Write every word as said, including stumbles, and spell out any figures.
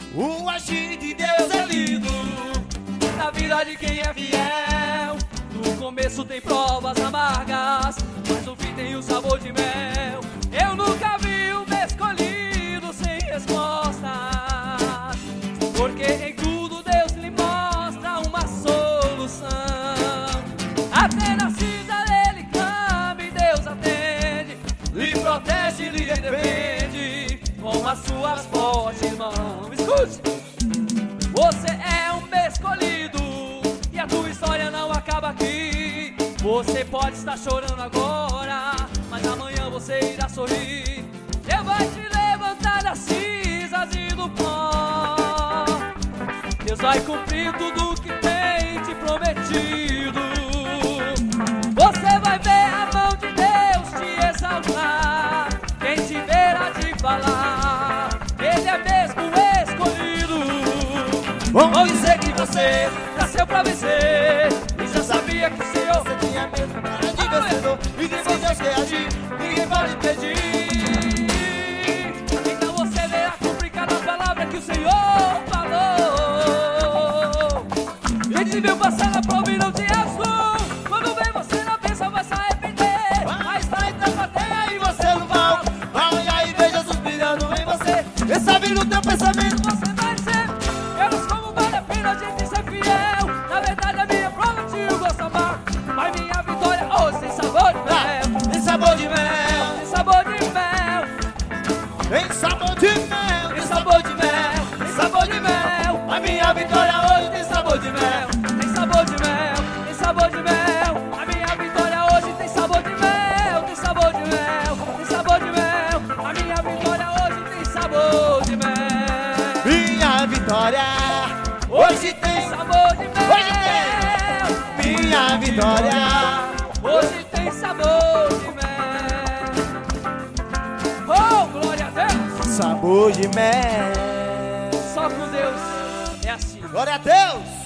O agir de Deus é lindo na vida de quem é fiel. No começo tem provas amargas, mas no fim tem o sabor de mel. Eu nunca vi um escolhido sem respostas, porque em tudo Deus lhe mostra uma solução. Até na cinza ele clama e Deus atende, lhe protege, lhe defende com as suas fortes mãos. Escute! Você é um escolhido e a tua história não acaba aqui. Você pode estar chorando agora, mas amanhã você irá sorrir. Deus vai te levantar das cinzas e do pó. Deus vai cumprir tudo o que tem te prometido. Você vai ver a mão de Deus te exaltar. Quem te verá te falar, Ele é mesmo escolhido. Vão dizer que você nasceu pra vencer e já sabia que o Senhor Você tinha mesmo cara de vencedor. E se Deus quer agir, ninguém pode impedir. Então você verá cumprir cada palavra que o Senhor falou. Ele te viu passar na prova e não te assustou. Quando vem você na bênção vai se arrepender. Mas tá entrando na terra e você não vai. Olha e veja Jesus brilhando em você. Ele sabe no teu pensamento. Você vai dizer, eu não como vale a pena a gente ser fiel. Na verdade a minha prova te gosta amar, mas minha vitória hoje tem sabor de mel. Tem sabor de mel, Tem sabor de mel, tem sabor de mel, tem sabor de mel, tem sabor de mel. A minha vitória hoje tem sabor de mel. Tem sabor de mel, tem sabor de mel. A minha vitória hoje tem sabor de mel. Tem sabor de mel, tem sabor de mel. A minha vitória hoje tem sabor de mel. Minha vitória hoje tem sabor de mel. Hoje tem. Minha vitória Hoje tem sabor de mel. Oh, glória a Deus. sabor de mel. Só com Deus é assim. Glória a Deus.